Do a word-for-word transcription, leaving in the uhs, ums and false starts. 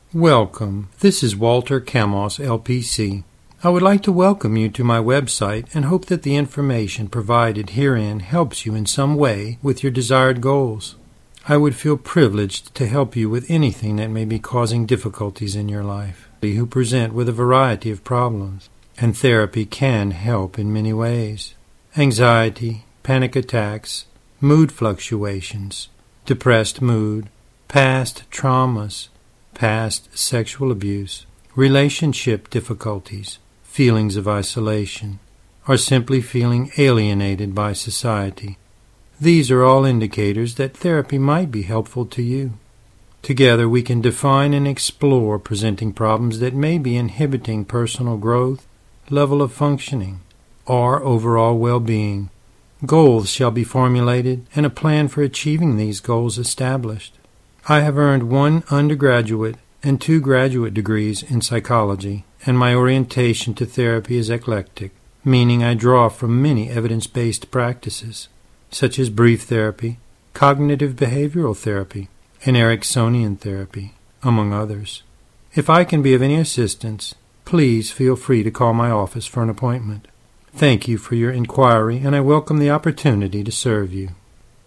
Welcome. This is Walter Kamos, L P C. I would like to welcome you to my website and hope that the information provided herein helps you in some way with your desired goals. I would feel privileged to help you with anything that may be causing difficulties in your life, who present with a variety of problems, and therapy can help in many ways. Anxiety, panic attacks, mood fluctuations, depressed mood, past traumas, past sexual abuse, relationship difficulties, feelings of isolation, or simply feeling alienated by society. These are all indicators that therapy might be helpful to you. Together we can define and explore presenting problems that may be inhibiting personal growth, level of functioning, or overall well-being. Goals shall be formulated and a plan for achieving these goals established. I have earned one undergraduate and two graduate degrees in psychology, and my orientation to therapy is eclectic, meaning I draw from many evidence-based practices, such as brief therapy, cognitive behavioral therapy, and Ericksonian therapy, among others. If I can be of any assistance, please feel free to call my office for an appointment. Thank you for your inquiry, and I welcome the opportunity to serve you.